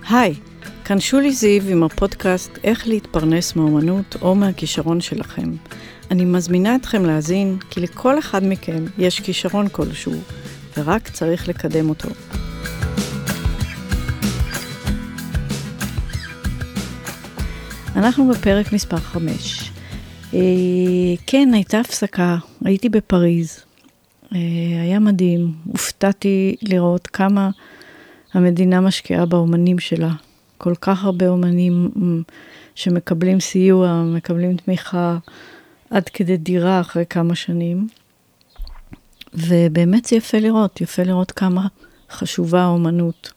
היי, כאן שולי זיו עם הפודקאסט איך להתפרנס מאומנות או מהכישרון שלכם. אני מזמינה אתכם להאזין כי לכל אחד מכם יש כישרון כלשהו ורק צריך לקדם אותו. אנחנו בפרק מספר 5. כן, הייתה הפסקה, הייתי בפריז. היה מדהים, הופתעתי לראות כמה המדינה משקיעה באומנים שלה. כל כך הרבה אומנים שמקבלים סיוע, מקבלים תמיכה עד כדי דירה אחרי כמה שנים. ובאמת זה יפה לראות כמה חשובה האומנות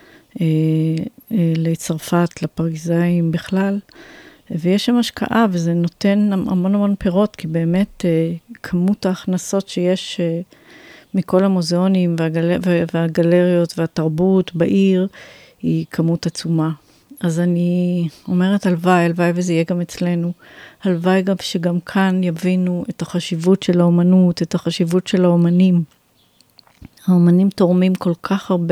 לצרפת, לפריזאים בכלל. ויש שם השקעה וזה נותן המון פירות, כי באמת כמות ההכנסות שיש מכל המוזיאונים והגלריות והתרבות בעיר היא כמות עצומה. אז אני אומרת הלוואי וזה יהיה גם אצלנו. הלוואי גם שגם כאן יבינו את החשיבות של האומנות, את החשיבות של האומנים. האומנים תורמים כל כך הרבה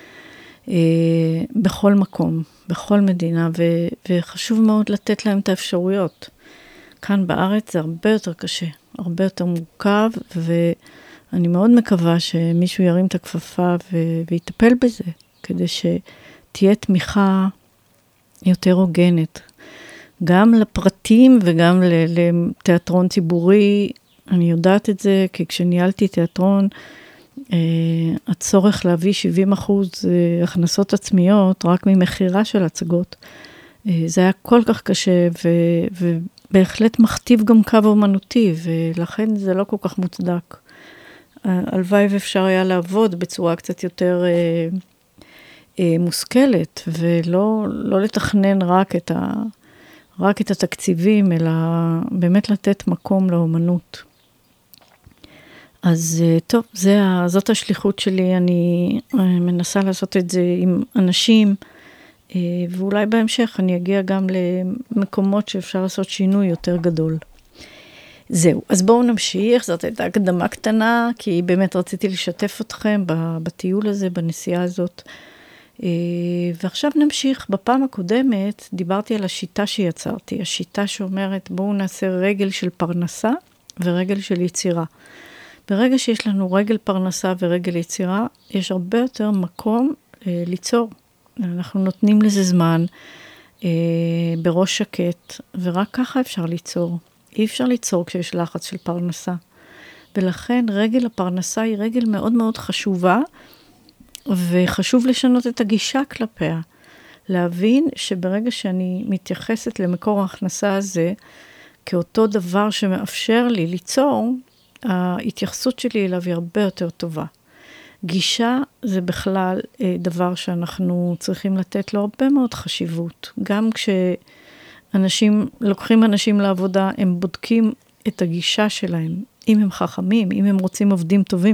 בכל מקום, בכל מדינה, וחשוב מאוד לתת להם את האפשרויות. כאן בארץ זה הרבה יותר קשה, הרבה יותר מורכב, ואני מאוד מקווה שמישהו ירים את הכפפה ויטפל בזה, כדי שתהיה תמיכה יותר הוגנת. גם לפרטים וגם לתיאטרון ציבורי, אני יודעת את זה, כי כשניהלתי תיאטרון, הצורך להביא 70% הכנסות עצמיות, רק ממחירה של הצגות, זה היה כל כך קשה, ובהחלט מכתיב גם קו אומנותי, ולכן זה לא כל כך מוצדק. הלוואי ואפשר היה לעבוד בצורה קצת יותר מושכלת, ולא לתכנן רק את התקציבים, אלא באמת לתת מקום לאומנות. אז טוב, זאת השליחות שלי, אני מנסה לעשות את זה עם אנשים, ואולי בהמשך אני אגיע גם למקומות שאפשר לעשות שינוי יותר גדול. זהו, אז בואו נמשיך, זאת הייתה הקדמה קטנה, כי באמת רציתי לשתף אתכם בטיול הזה, בנסיעה הזאת. ועכשיו נמשיך, בפעם הקודמת דיברתי על השיטה שיצרתי, השיטה שאומרת בואו נעשה רגל של פרנסה ורגל של יצירה. ברגע שיש לנו רגל פרנסה ורגל יצירה, יש הרבה יותר מקום ליצור. אנחנו נותנים לזה זמן, בראש שקט, ורק ככה אפשר ליצור. אי אפשר ליצור כשיש לחץ של פרנסה. ולכן רגל הפרנסה היא רגל מאוד מאוד חשובה, וחשוב לשנות את הגישה כלפיה. להבין שברגע שאני מתייחסת למקור ההכנסה הזה, כאותו דבר שמאפשר לי ליצור, ההתייחסות שלי אליו היא הרבה יותר טובה. גישה זה בכלל דבר שאנחנו צריכים לתת לו הרבה מאוד חשיבות. גם לוקחים אנשים לעבודה, הם בודקים את הגישה שלהם, אם הם חכמים, אם הם רוצים עובדים טובים.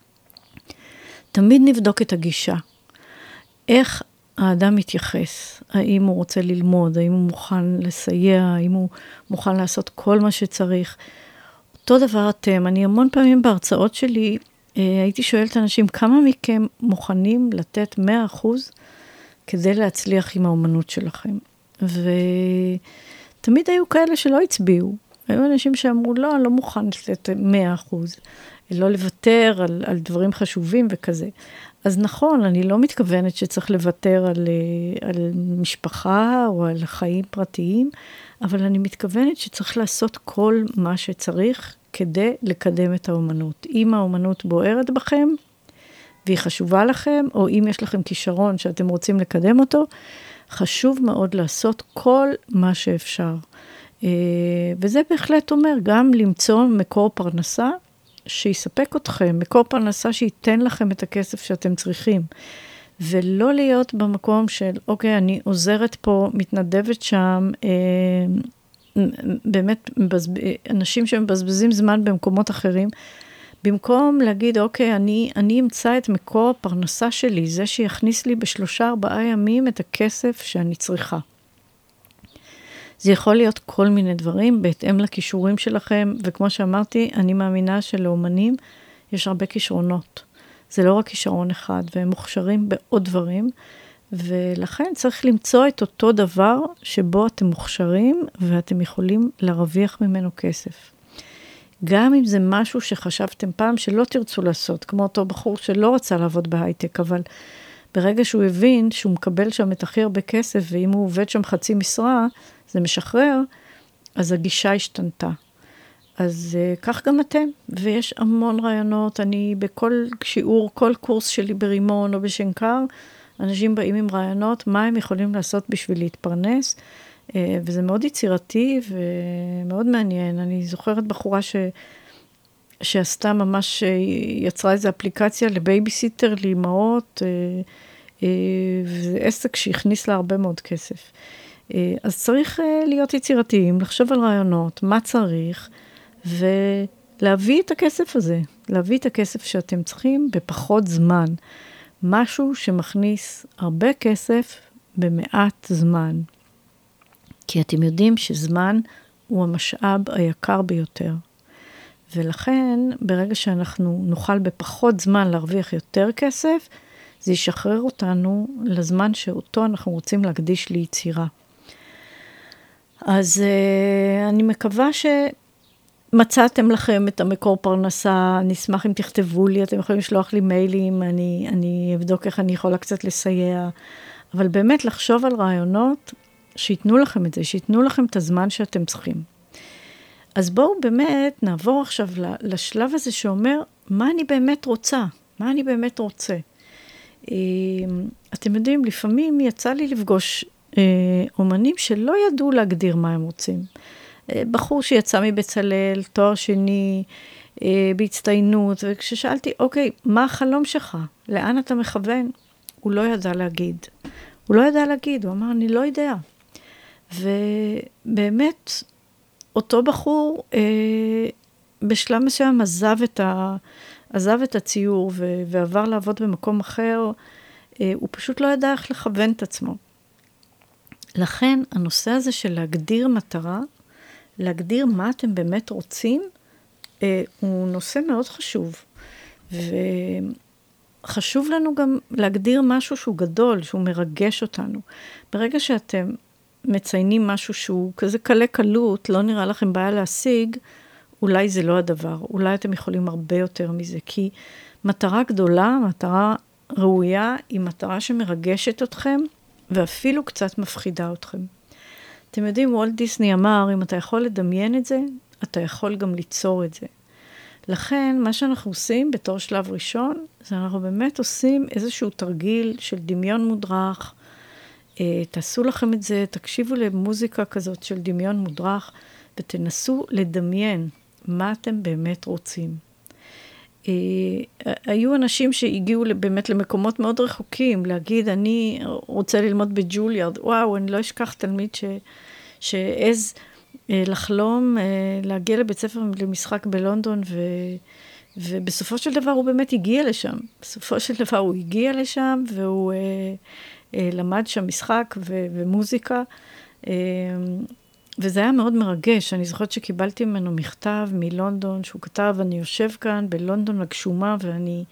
תמיד נבדוק את הגישה. איך האדם מתייחס? האם הוא רוצה ללמוד? האם הוא מוכן לסייע? האם הוא מוכן לעשות כל מה שצריך? אותו דבר אתם, אני המון פעמים בהרצאות שלי, הייתי שואלת אנשים, כמה מכם מוכנים לתת 100% כדי להצליח עם האומנות שלכם? ותמיד היו כאלה שלא הצביעו. היו אנשים שאמרו, לא, אני לא מוכן לתת 100%, לא לוותר על דברים חשובים וכזה. אז נכון, אני לא מתכוונת שצריך לוותר על משפחה או על חיים פרטיים, אבל אני מתכוונת שצריך לעשות כל מה שצריך כדי לקדם את האומנות. אם האומנות בוערת בכם, והיא חשובה לכם, או אם יש לכם כישרון שאתם רוצים לקדם אותו, חשוב מאוד לעשות כל מה שאפשר. וזה בהחלט אומר גם למצוא מקור פרנסה שיספק אתכם, מקור פרנסה שייתן לכם את הכסף שאתם צריכים. ולא להיות במקום של, אוקיי, אני עוזרת פה, מתנדבת שם, באמת אנשים שמבזבזים זמן במקומות אחרים, במקום להגיד, אוקיי, אני אמצא את מקור הפרנסה שלי, זה שיכניס לי ב3-4 ימים את הכסף שאני צריכה. זה יכול להיות כל מיני דברים, בהתאם לכישורים שלכם, וכמו שאמרתי, אני מאמינה שלאומנים יש הרבה כישרונות. זה לא רק כישרון אחד, והם מוכשרים בעוד דברים, ולכן צריך למצוא את אותו דבר שבו אתם מוכשרים, ואתם יכולים להרוויח ממנו כסף. גם אם זה משהו שחשבתם פעם שלא תרצו לעשות, כמו אותו בחור שלא רצה לעבוד בהייטק, אבל ברגע שהוא הבין שהוא מקבל שם את הכי הרבה כסף, ואם הוא עובד שם חצי משרה, זה משחרר, אז הגישה השתנתה. אז כך גם אתם, ויש המון רעיונות, אני בכל שיעור, כל קורס שלי ברימון או בשנקר, אנשים באים עם רעיונות, מה הם יכולים לעשות בשביל להתפרנס, וזה מאוד יצירתי ומאוד מעניין. אני זוכרת בחורה שעשתה ממש, יצרה איזו אפליקציה לבייביסיטר, לאמהות, וזה עסק שהכניס לה הרבה מאוד כסף. אז צריך להיות יצירתיים, לחשוב על רעיונות, מה צריך, ולהביא את הכסף הזה, להביא את הכסף שאתם צריכים בפחות זמן. משהו שמכניס הרבה כסף במעט זמן. כי אתם יודעים שזמן הוא המשאב היקר ביותר. ולכן, ברגע שאנחנו נוכל בפחות זמן להרוויח יותר כסף, זה ישחרר אותנו לזמן שאותו אנחנו רוצים להקדיש ליצירה. אז אני מקווה שמצאתם לכם את המקור פרנסה, אני אשמח אם תכתבו לי, אתם יכולים לשלוח לי מיילים, אני אבדוק איך אני יכולה קצת לסייע, אבל באמת לחשוב על רעיונות שיתנו לכם את זה, שיתנו לכם את הזמן שאתם צריכים. אז בואו באמת נעבור עכשיו לשלב הזה שאומר, מה אני באמת רוצה? מה אני באמת רוצה? אתם יודעים, לפעמים יצא לי לפגוש אומנים שלא ידעו להגדיר מה הם רוצים. בחור שיצא מבצלאל, תואר שני, בהצטיינות, וכששאלתי, אוקיי, מה החלום שלך? לאן אתה מכוון? הוא לא ידע להגיד. הוא לא ידע להגיד, הוא אמר, אני לא יודע. ובאמת, אותו בחור בשלב מסוים עזב את הציור ועבר לעבוד במקום אחר, הוא פשוט לא ידע איך לכוון את עצמו. לכן הנושא הזה של להגדיר מטרה, להגדיר מה אתם באמת רוצים, הוא נושא מאוד חשוב. וחשוב לנו גם להגדיר משהו שהוא גדול, שהוא מרגש אותנו. ברגע שאתם מציינים משהו שהוא כזה קלה קלות, לא נראה לכם בעיה להשיג, אולי זה לא הדבר, אולי אתם יכולים הרבה יותר מזה, כי מטרה גדולה, מטרה ראויה, היא מטרה שמרגשת אתכם, ואפילו קצת מפחידה אתכם. אתם יודעים, וולט דיסני אמר, אם אתה יכול לדמיין את זה, אתה יכול גם ליצור את זה. לכן, מה שאנחנו עושים בתור שלב ראשון, זה אנחנו באמת עושים איזשהו תרגיל של דמיון מודרך, תעשו לכם את זה, תקשיבו למוזיקה כזאת של דמיון מודרך, ותנסו לדמיין מה אתם באמת רוצים. היו אנשים שהגיעו באמת למקומות מאוד רחוקים, להגיד, אני רוצה ללמוד בג'וליארד, וואו, אני לא אשכח תלמיד שעז לחלום, להגיע לבית ספר למשחק בלונדון, ובסופו של דבר הוא באמת הגיע לשם. בסופו של דבר הוא הגיע לשם, והוא למד שם משחק ומוזיקה, וזה היה מאוד מרגש. אני זוכרת שקיבלתי ממנו מכתב מלונדון, שהוא כתב, אני יושב כאן בלונדון הגשומה, ואני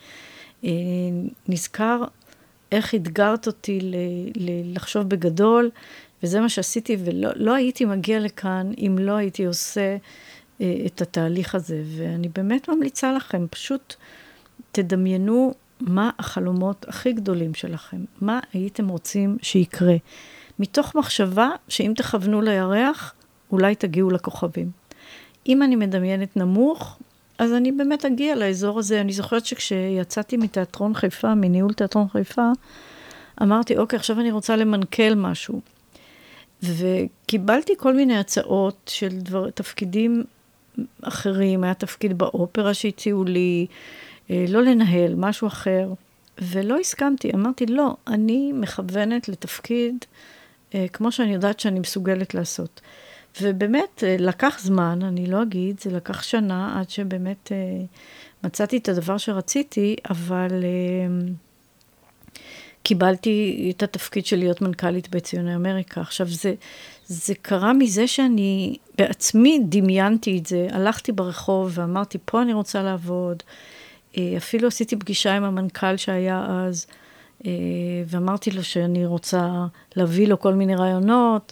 נזכר איך התגרת אותי לחשוב בגדול, וזה מה שעשיתי, ולא הייתי מגיע לכאן אם לא הייתי עושה את התהליך הזה. ואני באמת ממליצה לכם, פשוט תדמיינו מה החלומות הכי גדולים שלכם, מה הייתם רוצים שיקרה. מתוך מחשבה שאם תכוונו לירח, אולי תגיעו לכוכבים. אם אני מדמיינת נמוך, אז אני באמת אגיע לאזור הזה. אני זוכרת שכשיצאתי מתיאטרון חיפה, מניהול תיאטרון חיפה, אמרתי, אוקיי, עכשיו אני רוצה למנכ"ל משהו. וקיבלתי כל מיני הצעות של תפקידים אחרים, היה תפקיד באופרה שהציעו לי, לא לנהל, משהו אחר, ולא הסכמתי. אמרתי, לא, אני מכוונת לתפקיד, כמו שאני יודעת שאני מסוגלת לעשות. ובאמת, לקח זמן, אני לא אגיד, זה לקח שנה, עד שבאמת מצאתי את הדבר שרציתי, אבל קיבלתי את התפקיד של להיות מנכ"לית בציוני אמריקה. עכשיו, זה קרה מזה שאני בעצמי דמיינתי את זה, הלכתי ברחוב ואמרתי, פה אני רוצה לעבוד, אפילו עשיתי פגישה עם המנכ"ל שהיה אז, ואמרתי לו שאני רוצה להביא לו כל מיני רעיונות,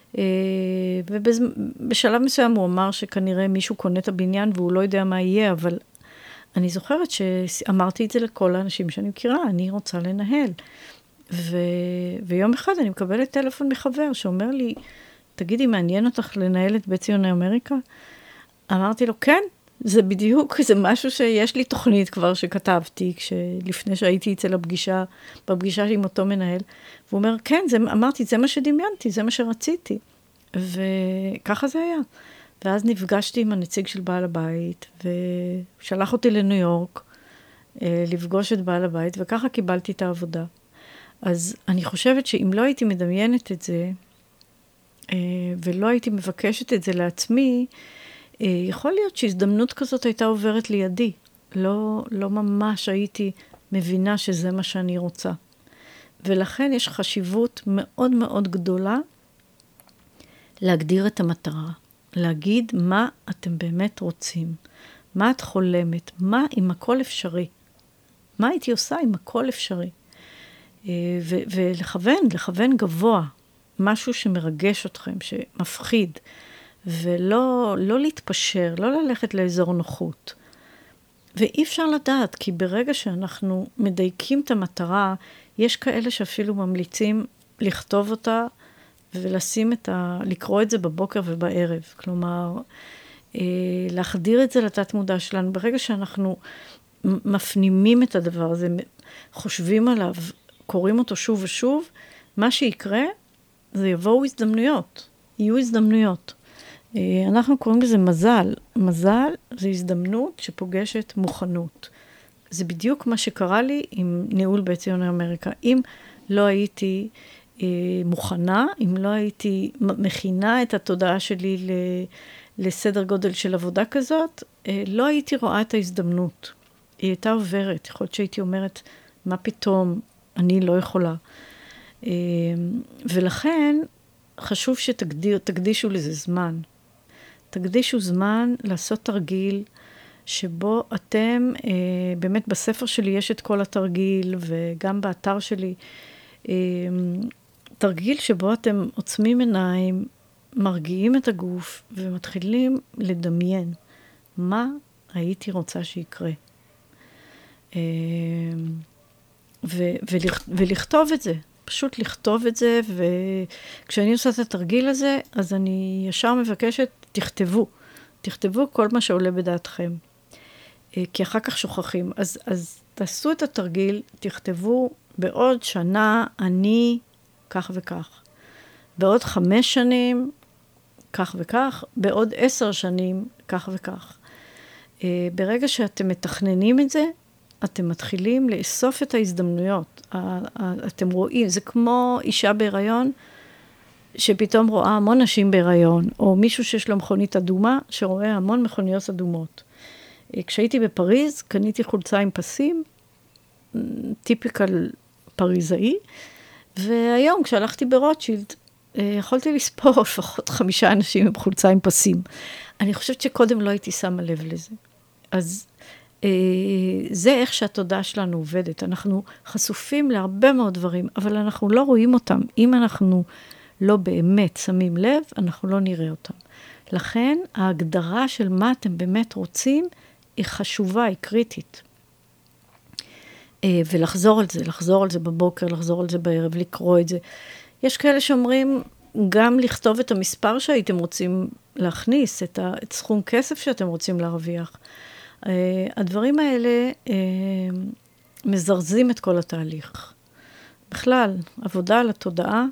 ובשלב מסוים הוא אמר שכנראה מישהו קונה את הבניין והוא לא יודע מה יהיה, אבל אני זוכרת שאמרתי את זה לכל האנשים שאני מכירה, אני רוצה לנהל. ויום אחד אני מקבלת טלפון מחבר שאומר לי, תגידי, מעניין אותך לנהל את בית ציוני אמריקה? אמרתי לו, כן, זה בדיוק, זה משהו שיש לי תוכנית כבר שכתבתי, לפני שהייתי אצל בפגישה עם אותו מנהל, והוא אומר, כן, אמרתי, זה מה שדמיינתי, זה מה שרציתי. וככה זה היה. ואז נפגשתי עם הנציג של בעל הבית, ושלח אותי לניו יורק, לפגוש את בעל הבית, וככה קיבלתי את העבודה. אז אני חושבת שאם לא הייתי מדמיינת את זה, ולא הייתי מבקשת את זה לעצמי, יכול להיות שהזדמנות כזאת הייתה עוברת לידי. לא ממש הייתי מבינה שזה מה שאני רוצה. ולכן יש חשיבות מאוד מאוד גדולה להגדיר את המטרה. להגיד מה אתם באמת רוצים. מה את חולמת? מה אם הכל אפשרי? מה הייתי עושה אם הכל אפשרי? ולכוון גבוה. משהו שמרגש אתכם, שמפחיד. ולא להתפשר, לא ללכת לאזור נוחות. ואי אפשר לדעת, כי ברגע שאנחנו מדייקים את המטרה, יש כאלה שאפילו ממליצים לכתוב אותה, לקרוא את זה בבוקר ובערב. כלומר, להחדיר את זה לתת מודע שלנו. ברגע שאנחנו מפנימים את הדבר הזה, חושבים עליו, קוראים אותו שוב ושוב, מה שיקרה, זה יבואו הזדמנויות. יהיו הזדמנויות. אנחנו קוראים לזה מזל. מזל זה הזדמנות שפוגשת מוכנות. זה בדיוק מה שקרה לי עם ניהול בית ציוני אמריקה. אם לא הייתי מוכנה, אם לא הייתי מכינה את התודעה שלי לסדר גודל של עבודה כזאת, לא הייתי רואה את ההזדמנות. היא הייתה עוברת. יכול להיות שהייתי אומרת, מה פתאום, אני לא יכולה. ולכן חשוב שתקדישו לזה זמן. תקדישו זמן לעשות תרגיל שבו אתם, באמת בספר שלי יש את כל התרגיל, וגם באתר שלי, תרגיל שבו אתם עוצמים עיניים, מרגיעים את הגוף, ומתחילים לדמיין מה הייתי רוצה שיקרה. ולכתוב את זה. פשוט לכתוב את זה, וכשאני עושה את התרגיל הזה, אז אני ישר מבקשת, תכתבו כל מה שעולה בדעתכם. כי אחר כך שוכחים. אז תעשו את התרגיל, תכתבו בעוד שנה אני כך וכך. בעוד 5 שנים כך וכך, בעוד 10 שנים כך וכך. ברגע שאתם מתכננים את זה, אתם מתחילים לאסוף את ההזדמנויות. אתם רואים, זה כמו אישה בהיריון, שפתאום רואה המון נשים בהיריון, או מישהו שיש לו מכונית אדומה, שרואה המון מכוניות אדומות. כשהייתי בפריז, קניתי חולצה עם פסים, טיפיקל פריזאי, והיום כשהלכתי ברוטשילד, יכולתי לספור לפחות 5 אנשים עם חולצה עם פסים. אני חושבת שקודם לא הייתי שמה לב לזה. אז זה איך שהתודעה שלנו עובדת. אנחנו חשופים להרבה מאוד דברים, אבל אנחנו לא רואים אותם. אם אנחנו לא באמת שמים לב, אנחנו לא נראה אותם. לכן, ההגדרה של מה אתם באמת רוצים, היא חשובה, היא קריטית. ולחזור על זה בבוקר, לחזור על זה בערב, לקרוא את זה. יש כאלה שאומרים, גם לכתוב את המספר שהייתם רוצים להכניס, את סכום כסף שאתם רוצים להרוויח. הדברים האלה מזרזים את כל התהליך. בכלל, עבודה על התודעה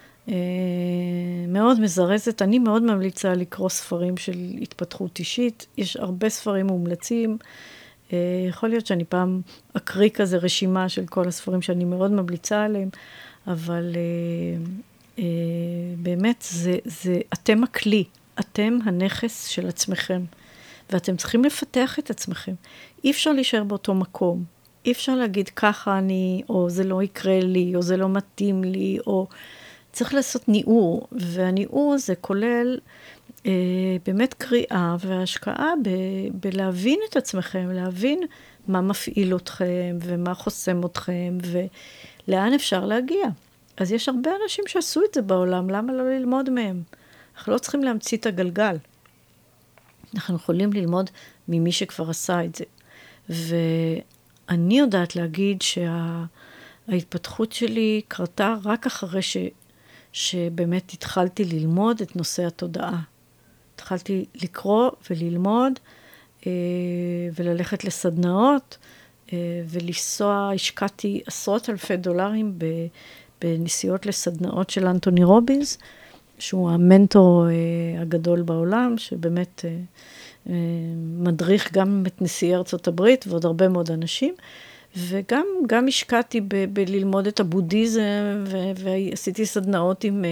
מאוד מזרזת. אני מאוד ממליצה לקרוא ספרים של התפתחות אישית. יש הרבה ספרים מומלצים. יכול להיות שאני פעם אקריא כזה רשימה של כל הספרים שאני מאוד ממליצה עליהם, אבל באמת אתם הכלי, אתם הנכס של עצמכם. ואתם צריכים לפתח את עצמכם. אי אפשר להישאר באותו מקום. אי אפשר להגיד ככה אני, או זה לא יקרה לי, או זה לא מתאים לי, או צריך לעשות ניעור. והניעור הזה כולל באמת קריאה והשקעה בלהבין את עצמכם, להבין מה מפעיל אתכם ומה חוסם אתכם ולאן אפשר להגיע. אז יש הרבה אנשים שעשו את זה בעולם, למה לא ללמוד מהם? אנחנו לא צריכים להמציא את הגלגל. אנחנו יכולים ללמוד ממי שכבר עשה את זה. ואני יודעת להגיד שההתפתחות שלי קרתה רק אחרי שבאמת התחלתי ללמוד את נושא התודעה. התחלתי לקרוא וללמוד וללכת לסדנאות ולנסוע, השקעתי עשרות אלפי דולרים בנסיעות לסדנאות של אנטוני רובינס, שהוא המנטור הגדול בעולם, שבאמת מדריך גם את נשיאי ארצות הברית ועוד הרבה מאוד אנשים, וגם השקעתי בללמוד את הבודהיזם, ועשיתי סדנאות עם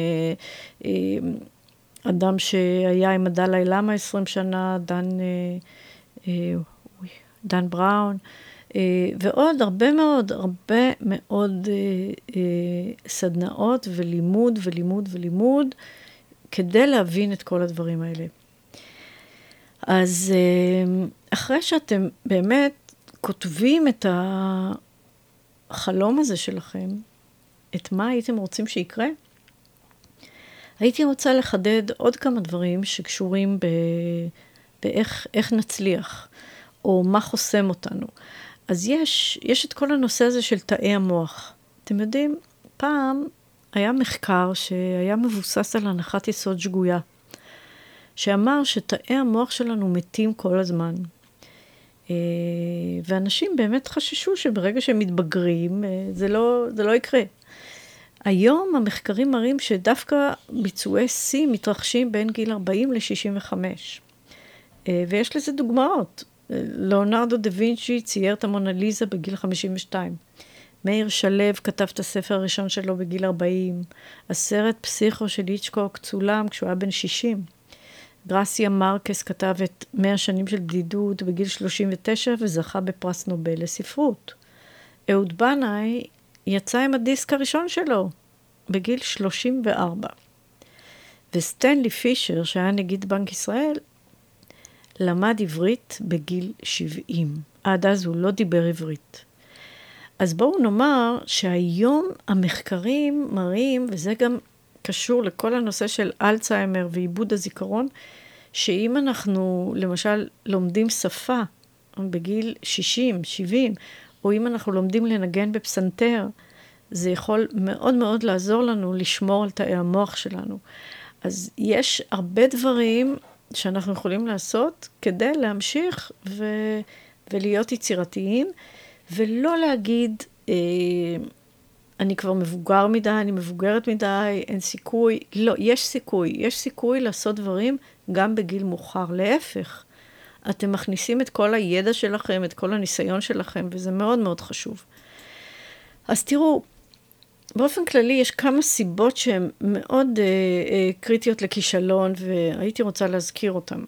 אדם שהיה עם הדלאי למה 20 שנה, דן בראון, ועוד הרבה מאוד סדנאות ולימוד, כדי להבין את כל הדברים האלה. אז אחרי שאתם באמת כותבים את החלום הזה שלכם, את מה הייתם רוצים שיקרה, הייתי רוצה לחדד עוד כמה דברים שקשורים באיך נצליח, או מה חוסם אותנו. אז יש את כל הנושא הזה של תאי המוח. אתם יודעים, פעם היה מחקר שהיה מבוסס על הנחת יסוד שגויה, שאמר שתאי המוח שלנו מתים כל הזמן. ואנשים באמת חששו שברגע שהם מתבגרים, זה לא יקרה. היום המחקרים מראים שדווקא ביצועי C מתרחשים בין גיל 40 ל-65. ויש לזה דוגמאות. ליאונרדו דה וינצ'י צייר את המונליזה בגיל 52. מאיר שלו כתב את הספר הראשון שלו בגיל 40. הסרט פסיכו של היצ'קוק צולם כשהוא היה בן 60. גרסיה מרקס כתב את 100 שנים של בדידות בגיל 39 וזכה בפרס נובל לספרות. אהוד בנאי יצא עם הדיסק הראשון שלו בגיל 34. וסטנלי פישר, שהיה נגיד בנק ישראל, למד עברית בגיל 70. עד אז הוא לא דיבר עברית. אז בואו נאמר שהיום המחקרים מראים, וזה גם קשור לכל הנושא של אלצהיימר ועיבוד הזיכרון, שאם אנחנו למשל לומדים שפה בגיל 60, 70, או אם אנחנו לומדים לנגן בפסנתר, זה יכול מאוד מאוד לעזור לנו לשמור על תאי המוח שלנו. אז יש הרבה דברים שאנחנו יכולים לעשות כדי להמשיך ולהיות יצירתיים, ולא להגיד, אני כבר מבוגר מדי, אני מבוגרת מדי, אין סיכוי. לא, יש סיכוי. יש סיכוי לעשות דברים גם בגיל מאוחר. להפך, אתם מכניסים את כל הידע שלכם, את כל הניסיון שלכם, וזה מאוד מאוד חשוב. אז תראו, באופן כללי יש כמה סיבות שהן מאוד קריטיות לכישלון, והייתי רוצה להזכיר אותן.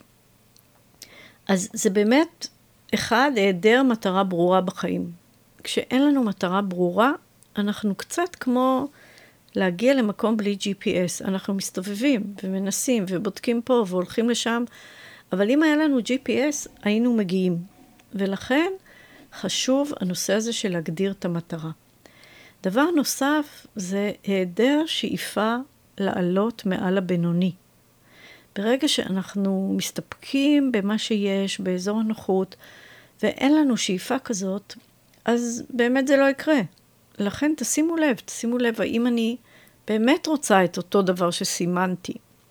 אז זה באמת, אחד, היעדר מטרה ברורה בחיים. כשאין לנו מטרה ברורה, אנחנו קצת כמו להגיע למקום בלי GPS. אנחנו מסתובבים ומנסים ובודקים פה והולכים לשם, אבל אם היה לנו GPS, היינו מגיעים. ולכן חשוב הנושא הזה של להגדיר את המטרה. דבר נוסף זה היעדר שאיפה לעלות מעל הבינוני. ברגע שאנחנו מסתפקים במה שיש, באזור הנוחות, ואין לנו שאיפה כזאת, אז באמת זה לא יקרה. לכן תשימו לב, האם אני באמת רוצה את אותו דבר שסימנתי.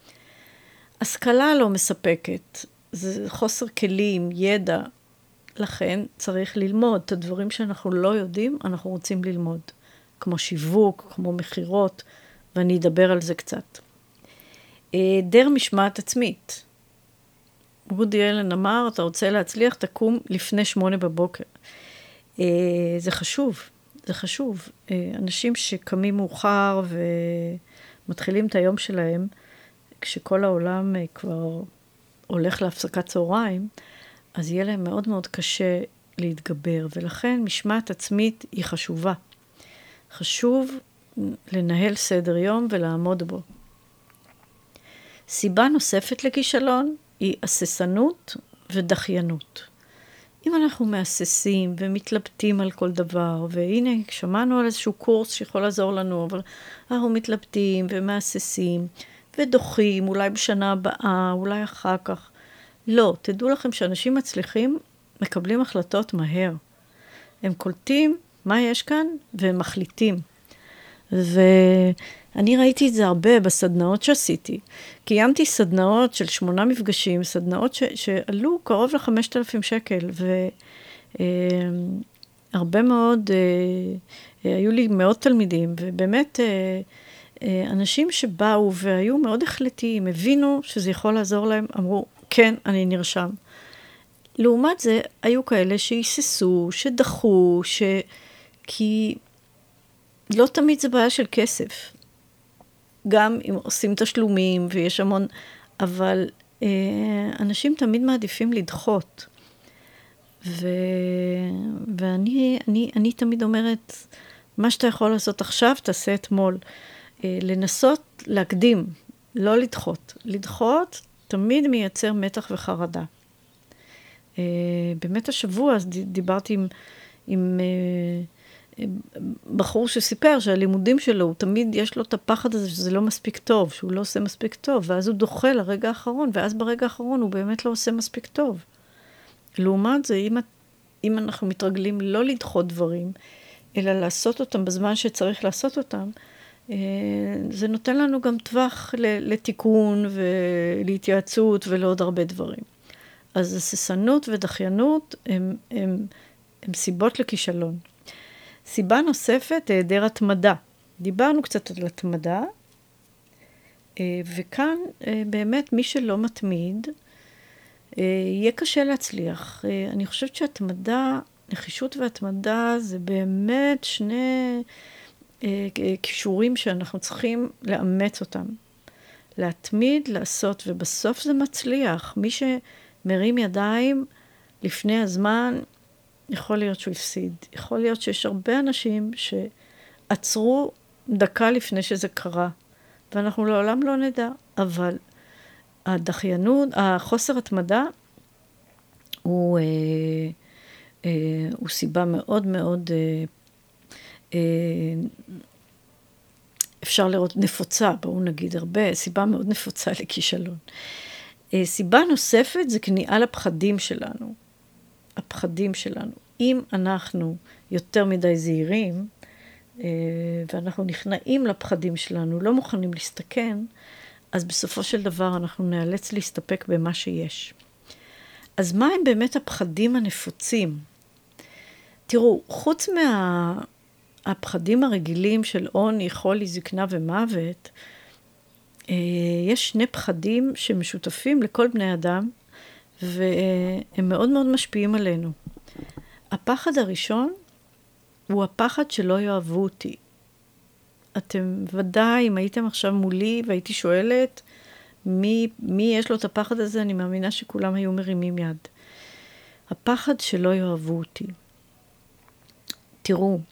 השכלה לא מספקת, זה חוסר כלים, ידע. לכן צריך ללמוד את הדברים שאנחנו לא יודעים, אנחנו רוצים ללמוד. כמו שיווק, כמו מחירות, ואני אדבר על זה קצת. היעדר משמעת עצמית. וודי אלן אמר, אתה רוצה להצליח, תקום לפני 8 בבוקר. זה חשוב. אנשים שקמים מאוחר ומתחילים את היום שלהם, כשכל העולם כבר הולך להפסקת צהריים, אז יהיה להם מאוד מאוד קשה להתגבר, ולכן משמעת עצמית היא חשובה. חשוב לנהל סדר יום ולעמוד בו. סיבה נוספת לכישלון היא הססנות ודחיינות. אם אנחנו מאססים ומתלבטים על כל דבר, והנה שמענו על איזשהו קורס שיכול לעזור לנו, אבל אנחנו מתלבטים ומאססים ודוחים, אולי בשנה הבאה, אולי אחר כך. לא, תדעו לכם שאנשים מצליחים מקבלים החלטות מהר. הם קולטים מה יש כאן והם מחליטים. ואני ראיתי את זה הרבה בסדנאות שעשיתי. קיימתי סדנאות של 8 מפגשים, סדנאות שעלו קרוב ל5,000 שקל, והרבה מאוד, היו לי מאות תלמידים, ובאמת אנשים שבאו והיו מאוד החלטיים, הבינו שזה יכול לעזור להם, אמרו, כן, אני נרשם. לעומת זה, היו כאלה שהיססו, שדחו, כי לא תמיד זה בעיה של כסף. גם אם עושים תשלומים ויש המון, אבל אנשים תמיד מעדיפים לדחות. ואני תמיד אומרת, מה שאתה יכול לעשות עכשיו, תעשה אתמול. לנסות להקדים, לא לדחות. לדחות תמיד מייצר מתח וחרדה. באמת השבוע דיברתי עם בחור שסיפר שהלימודים שלו, הוא תמיד יש לו את הפחד הזה שזה לא מספיק טוב, שהוא לא עושה מספיק טוב, ואז הוא דוחה לרגע האחרון, ואז ברגע האחרון הוא באמת לא עושה מספיק טוב. לעומת זה, אם אנחנו מתרגלים לא לדחות דברים, אלא לעשות אותם בזמן שצריך לעשות אותם, זה נותן לנו גם טווח לתיקון ולהתייעצות ולעוד הרבה דברים. אז הססנות ודחיינות הם סיבות לכישלון. סיבה נוספת, היעדר התמדה. דיברנו קצת על התמדה, וכאן באמת מי שלא מתמיד, יהיה קשה להצליח. אני חושבת שהתמדה, נחישות והתמדה, זה באמת שני קישורים שאנחנו צריכים לאמץ אותם. להתמיד, לעשות, ובסוף זה מצליח. מי שמרים ידיים לפני הזמן, יכול להיות שהוא הפסיד. יכול להיות שיש הרבה אנשים שעצרו דקה לפני שזה קרה, ואנחנו לעולם לא נדע. אבל הדחיינות, החוסר התמדה, הוא סיבה מאוד מאוד, אפשר לראות נפוצה, בואו נגיד הרבה, סיבה מאוד נפוצה לכישלון. סיבה נוספת זה כניעה לפחדים שלנו. הפחדים שלנו. אם אנחנו יותר מדי זהירים, ואנחנו נכנעים לפחדים שלנו, לא מוכנים להסתכן, אז בסופו של דבר אנחנו נאלץ להסתפק במה שיש. אז מה הם באמת הפחדים הנפוצים? תראו, חוץ מהפחדים הרגילים של עוני, חולי, זקנה ומוות, יש שני פחדים שמשותפים לכל בני אדם, והם מאוד מאוד משפיעים עלינו. הפחד הראשון הוא הפחד שלא יאהבו אותי. אתם ודאי, אם הייתם עכשיו מולי והייתי שואלת, מי יש לו את הפחד הזה, אני מאמינה שכולם היו מרימים יד. הפחד שלא יאהבו אותי. תראו,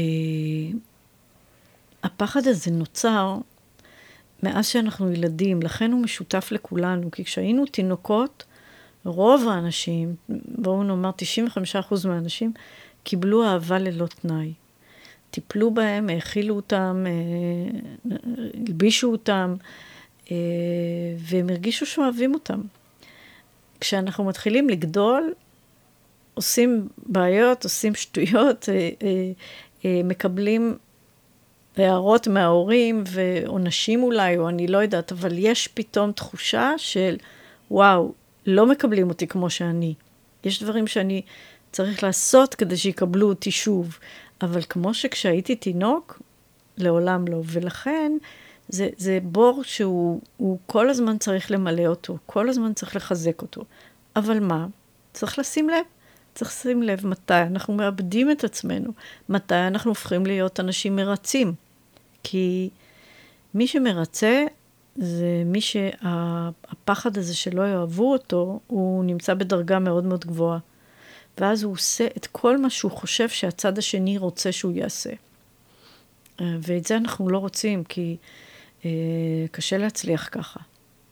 הפחד הזה נוצר מאז שאנחנו ילדים, לכן הוא משותף לכולנו, כי כשהיינו תינוקות, רוב האנשים, בואו נאמר 95% מהאנשים, קיבלו אהבה ללא תנאי. טיפלו בהם, האכילו אותם, הלבישו אותם, והם הרגישו שאוהבים אותם. כשאנחנו מתחילים לגדול, עושים בעיות, עושים שטויות, מקבלים הערות מההורים ועונשים אולי, או אני לא יודעת, אבל יש פתאום תחושה של, וואו, לא מקבלים אותי כמו שאני. יש דברים שאני צריך לעשות כדי שיקבלו אותי שוב. אבל כמו שכשהייתי תינוק, לעולם לא. ולכן זה בור שהוא כל הזמן צריך למלא אותו, כל הזמן צריך לחזק אותו. אבל מה? צריך לשים לב. צריך לשים לב מתי אנחנו מאבדים את עצמנו, מתי אנחנו הופכים להיות אנשים מרצים. כי מי שמרצה, זה מי שהפחד הזה שלא יאהבו אותו, הוא נמצא בדרגה מאוד מאוד גבוהה. ואז הוא עושה את כל מה שהוא חושב שהצד השני רוצה שהוא יעשה. ואת זה אנחנו לא רוצים, כי קשה להצליח ככה.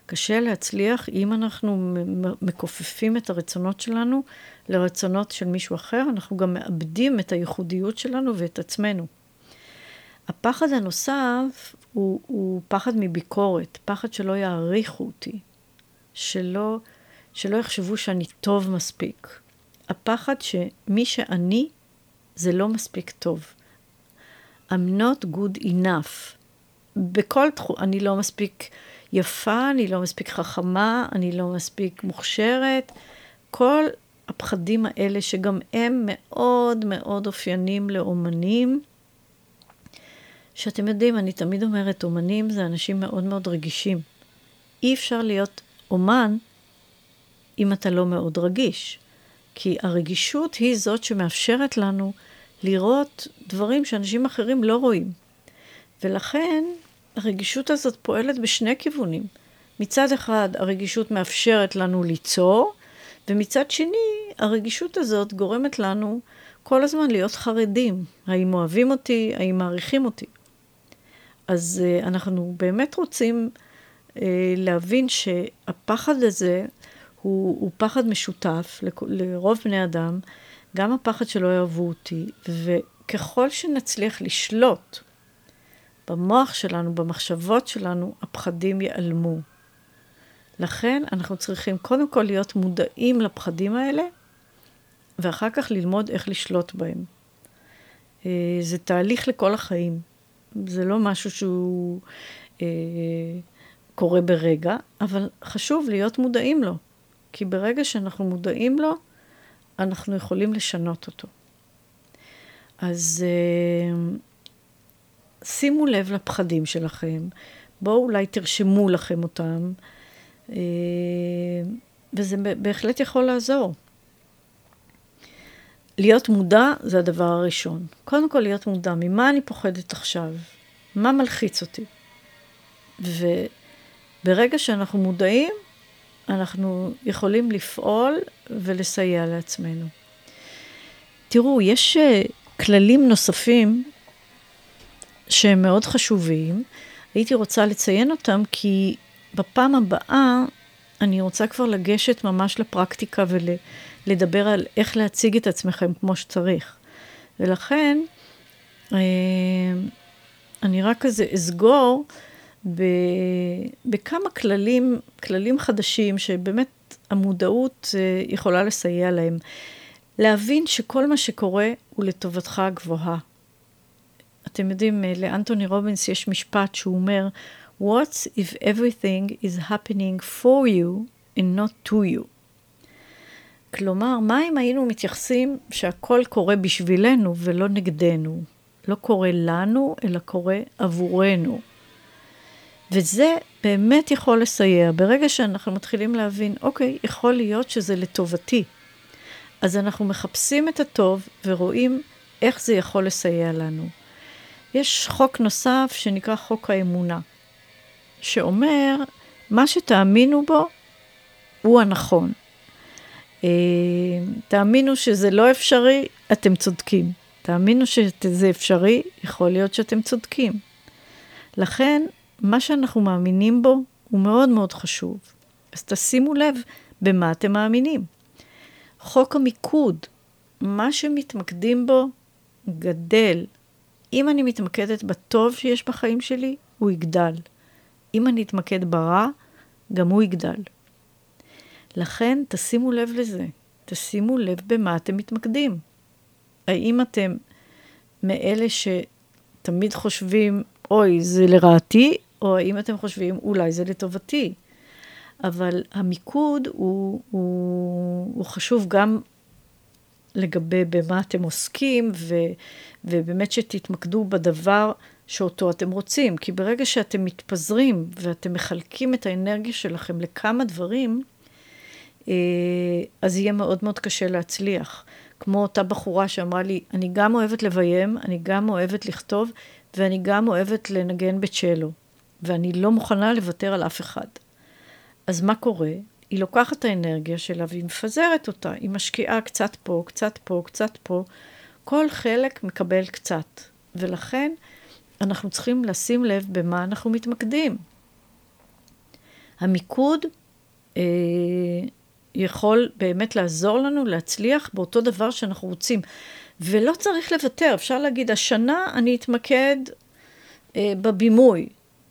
קשה להצליח אם אנחנו מכופפים את הרצונות שלנו לרצונות של מישהו אחר, אנחנו גם מאבדים את הייחודיות שלנו ואת עצמנו. הפחד הנוסף הוא פחד מביקורת, פחד שלא יעריכו אותי, שלא יחשבו שאני טוב מספיק. הפחד שמי שאני זה לא מספיק טוב. I'm not good enough. בכל תחום, אני לא מספיק יפה, אני לא מספיק חכמה, אני לא מספיק מוכשרת. כל הפחדים האלה שגם הם מאוד מאוד אופיינים לאומנים, שאתם יודעים, אני תמיד אומרת, אומנים זה אנשים מאוד מאוד רגישים. אי אפשר להיות אומן אם אתה לא מאוד רגיש. כי הרגישות היא זאת שמאפשרת לנו לראות דברים שאנשים אחרים לא רואים. ולכן הרגישות הזאת פועלת בשני כיוונים. מצד אחד הרגישות מאפשרת לנו ליצור, ומצד שני הרגישות הזאת גורמת לנו כל הזמן להיות חרדים. האם אוהבים אותי, האם מעריכים אותי. אז אנחנו באמת רוצים להבין שהפחד הזה הוא פחד משותף לרוב בני אדם, גם הפחד שלא יאהבו אותי, וככל שנצליח לשלוט במוח שלנו, במחשבות שלנו, הפחדים ייעלמו. לכן אנחנו צריכים קודם כל להיות מודעים לפחדים האלה, ואחר כך ללמוד איך לשלוט בהם. זה תהליך לכל החיים. זה לא משהו שהוא קורה ברגע, אבל חשוב להיות מודעים לו. כי ברגע שאנחנו מודעים לו, אנחנו יכולים לשנות אותו. אז שימו לב לפחדים שלכם, בואו אולי תרשמו לכם אותם, וזה בהחלט יכול לעזור. להיות מודע זה הדבר הראשון. קודם כל להיות מודע, ממה אני פוחדת עכשיו? מה מלחיץ אותי? וברגע שאנחנו מודעים, אנחנו יכולים לפעול ולסייע לעצמנו. תראו, יש כללים נוספים שהם מאוד חשובים. הייתי רוצה לציין אותם כי בפעם הבאה אני רוצה כבר לגשת ממש לפרקטיקה ולדבר על איך להציג את עצמכם כמו שצריך. ולכן אני רק כזה אסגור בכמה כללים חדשים שבאמת המודעות יכולה לסייע להם. להבין שכל מה שקורה הוא לטובתך הגבוהה. אתם יודעים, לאנטוני רובינס יש משפט שהוא אומר, What if everything is happening for you and not to you? כלומר, מה אם היינו מתייחסים שהכל קורה בשבילנו ולא נגדנו? לא קורה לנו, אלא קורה עבורנו. וזה באמת יכול לסייע. ברגע שאנחנו מתחילים להבין, אוקיי, יכול להיות שזה לטובתי. אז אנחנו מחפשים את הטוב ורואים איך זה יכול לסייע לנו. יש חוק נוסף שנקרא חוק האמונה, שאומר, מה שתאמינו בו הוא הנכון. תאמינו שזה לא אפשרי, אתם צודקים. תאמינו שזה אפשרי, יכול להיות שאתם צודקים. לכן, מה שאנחנו מאמינים בו הוא מאוד מאוד חשוב. אז תשימו לב במה אתם מאמינים. חוק המיקוד, מה שמתמקדים בו גדל. אם אני מתמקדת בטוב שיש בחיים שלי, הוא יגדל. אם אני אתמקד ברע, גם הוא יגדל. לכן תשימו לב לזה. תשימו לב במה אתם מתמקדים. האם אתם מאלה שתמיד חושבים, אוי, זה לרעתי, או האם אתם חושבים, אולי זה לטובתי. אבל המיקוד הוא חשוב גם לגבי במה אתם עוסקים, ובאמת שתתמקדו בדבר שאותו אתם רוצים. כי ברגע שאתם מתפזרים, ואתם מחלקים את האנרגיה שלכם לכמה דברים, אז יהיה מאוד מאוד קשה להצליח. כמו אותה בחורה שאמרה לי, אני גם אוהבת לביים, אני גם אוהבת לכתוב, ואני גם אוהבת לנגן בצ'לו. ואני לא מוכנה לוותר על אף אחד. אז מה קורה? היא לוקחת את האנרגיה שלה והיא מפזרת אותה. היא משקיעה קצת פה, קצת פה, קצת פה. כל חלק מקבל קצת. ולכן אנחנו צריכים לשים לב במה אנחנו מתמקדים. המיקוד יכול באמת לעזור לנו להצליח באותו דבר שאנחנו רוצים. ולא צריך לוותר, אפשר להגיד, השנה אני אתמקד בבימוי,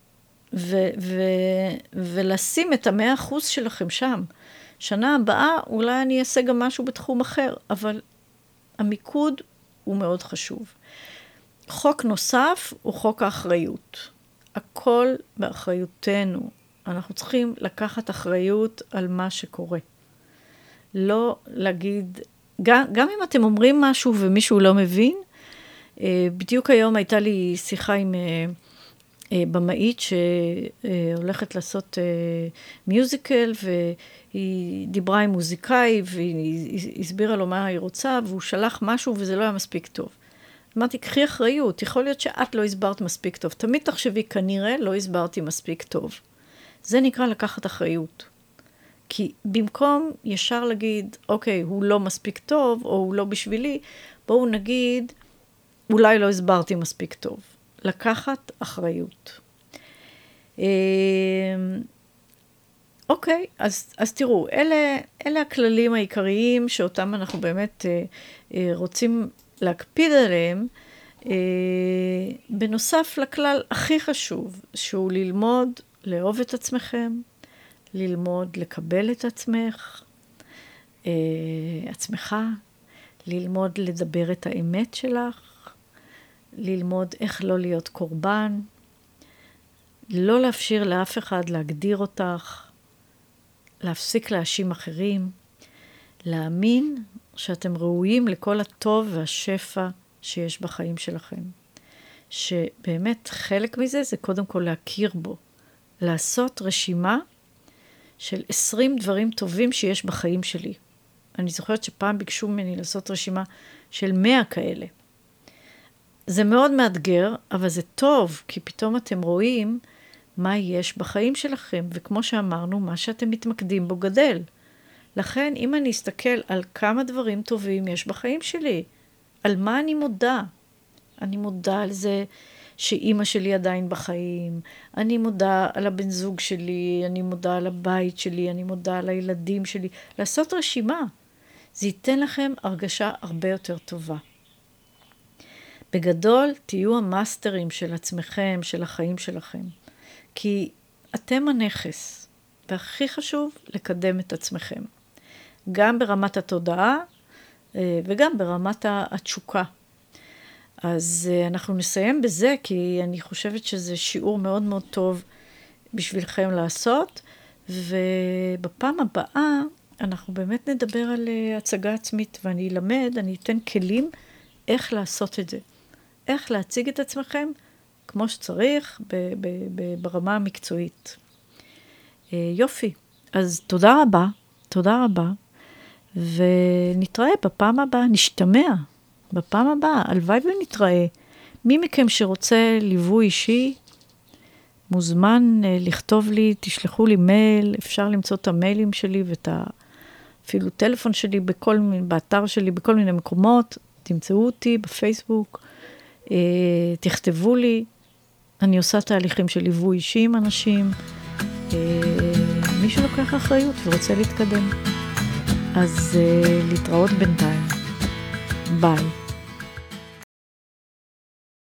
ולשים את 100% שלכם שם. שנה הבאה אולי אני אעשה גם משהו בתחום אחר, אבל המיקוד הוא מאוד חשוב. חוק נוסף הוא חוק האחריות. הכל באחריותנו. אנחנו צריכים לקחת אחריות על מה שקורה. לא להגיד, גם אם אתם אומרים משהו ומישהו לא מבין, בדיוק היום הייתה לי שיחה עם במאית שהולכת לעשות מיוזיקל, והיא דיברה עם מוזיקאי, והיא הסבירה לו מה היא רוצה, והוא שלח משהו וזה לא היה מספיק טוב. אמרתי, קחי אחריות, יכול להיות שאת לא הסברת מספיק טוב. תמיד תחשבי, כנראה לא הסברתי מספיק טוב. זה נקרא לקחת אחריות. כי במקום ישר להגיד, אוקיי, הוא לא מספיק טוב, או הוא לא בשבילי, בואו נגיד, אולי לא הסברתי מספיק טוב. לקחת אחריות. אוקיי, אז תראו, אלה הכללים העיקריים שאותם אנחנו באמת רוצים להקפיד עליהם, בנוסף לכלל הכי חשוב, שהוא ללמוד לאהוב את עצמכם, ללמוד לקבל את עצמך, ללמוד לדבר את האמת שלך, ללמוד איך לא להיות קורבן, לא להפשיר לאף אחד להגדיר אותך, להפסיק להאשים אחרים, להאמין שאתם ראויים לכל הטוב והשפע שיש בחיים שלכם. שבאמת חלק מזה זה קודם כל להכיר בו, לעשות רשימה של 20 דברים טובים שיש בחיים שלי. אני זוכרת שפעם ביקשו ממני לעשות רשימה של 100 כאלה. זה מאוד מאתגר, אבל זה טוב, כי פתאום אתם רואים מה יש בחיים שלכם, וכמו שאמרנו, מה שאתם מתמקדים בו גדל. לכן, אם אני אסתכל על כמה דברים טובים יש בחיים שלי, על מה אני מודה? אני מודה על זה שאימא שלי עדיין בחיים, אני מודה על הבן זוג שלי, אני מודה על הבית שלי, אני מודה על הילדים שלי. לעשות רשימה, זה ייתן לכם הרגשה הרבה יותר טובה. בגדול, תהיו המאסטרים של עצמכם, של החיים שלכם. כי אתם הנכס, והכי חשוב לקדם את עצמכם. גם ברמת התודעה, וגם ברמת התשוקה. אז אנחנו נסיים בזה, כי אני חושבת שזה שיעור מאוד מאוד טוב בשבילכם לעשות, ובפעם הבאה אנחנו באמת נדבר על הצגה עצמית, ואני אלמד, אני אתן כלים איך לעשות את זה. איך להציג את עצמכם כמו שצריך ברמה המקצועית. יופי, אז תודה רבה, ונתראה בפעם הבאה, נשתמע בפעם הבאה, הלוואי ונתראה. מי מכם שרוצה ליווי אישי, מוזמן לכתוב לי, תשלחו לי מייל, אפשר למצוא את המיילים שלי ואת אפילו טלפון שלי באתר שלי, בכל מיני מקומות, תמצאו אותי בפייסבוק, תכתבו לי, אני עושה תהליכים של ליווי אישי עם אנשים, מי שלוקח אחריות ורוצה להתקדם. אז להתראות בינתיים. ביי.